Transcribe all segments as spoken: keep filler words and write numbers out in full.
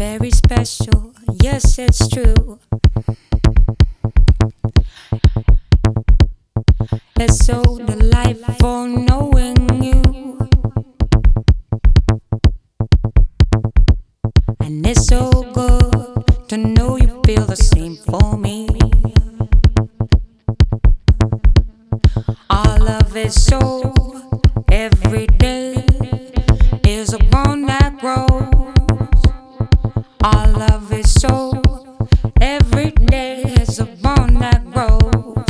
very special. Yes, it's true. It's so delightful knowing you, and it's so good to know you feel the same for me. Our love is so every day is a bond that grows. Our love is so every day is a bond that grows.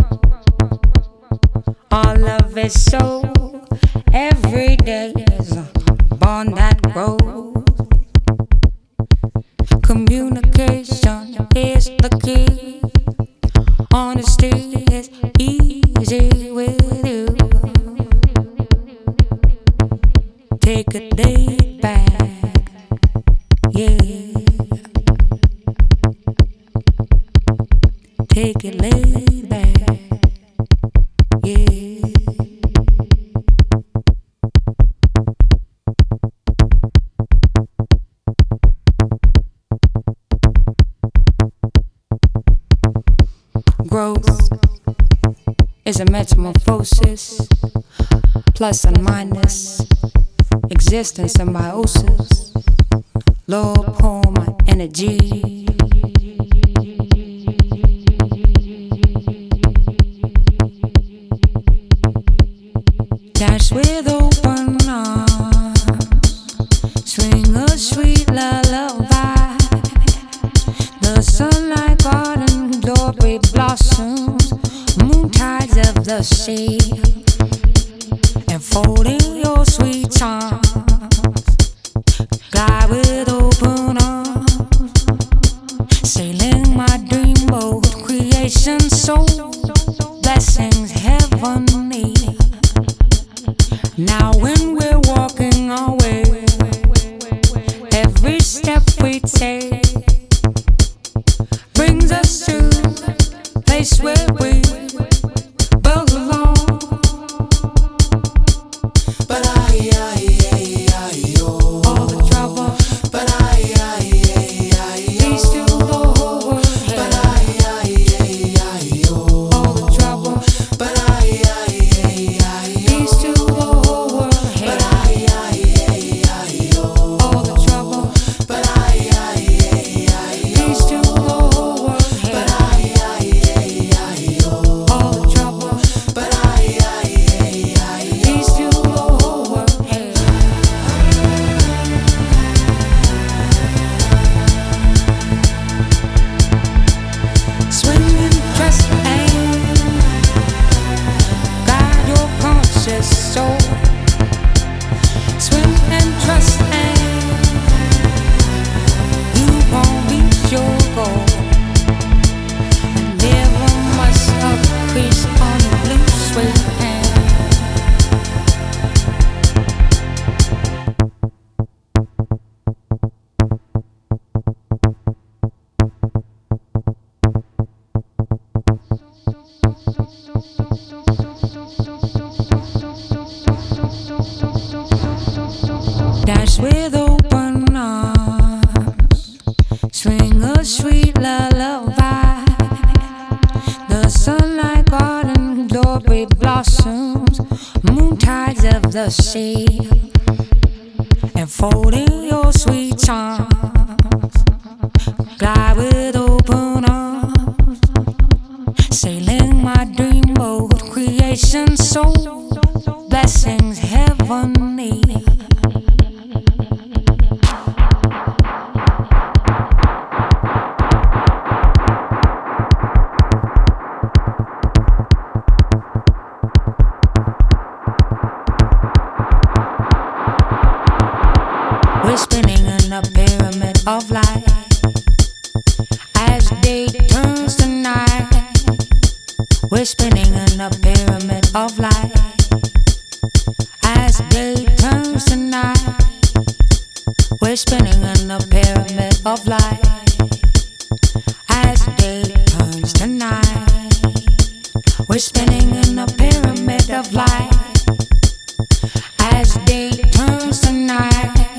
Our love is so every day is a bond that grows. Communication is the key. Honesty is easy with you. Take a day back, yeah. Take it laid back, yeah. Growth is a metamorphosis, plus and minus, existence symbiosis, low poem energy. Dash with open arms, swing a sweet lullaby. The sunlight garden glory blossoms, moon tides of the sea, enfolding your sweet charms. Glide with open arms, sailing my dreamboat, creation soul, blessings heavenly. Now when we're walking our way, every step we take brings us to a place where we belong. But I, I, I, I, oh, all the trouble. But I, I, I, I, oh, peace to the whole world. But I, I, I, I, oh, all the trouble. But I, I, I, I, peace to the whole world. But I, I, I, I, oh, all the trouble. But I, I, I, I, peace to the whole world. But I, I, I, I, oh, all the trouble. But I, I, I, I, peace to the whole world. Swing and trust and guide your conscious soul. Swim and trust and you won't reach your goal. And never must a crease on the blue suede hand. Dash with open arms, swing a sweet lullaby. The sunlight garden glory blossoms, moon tides of the sea, enfolding your sweet charms. Glide with open arms, sailing my dreamboat, creation soul, blessings heavenly. We're spinning in a pyramid of light as day turns to night. We're spinning in a pyramid of light as day turns to night. We're spinning in a pyramid of light as day turns to night. We're spinning in a pyramid of light as day turns to night.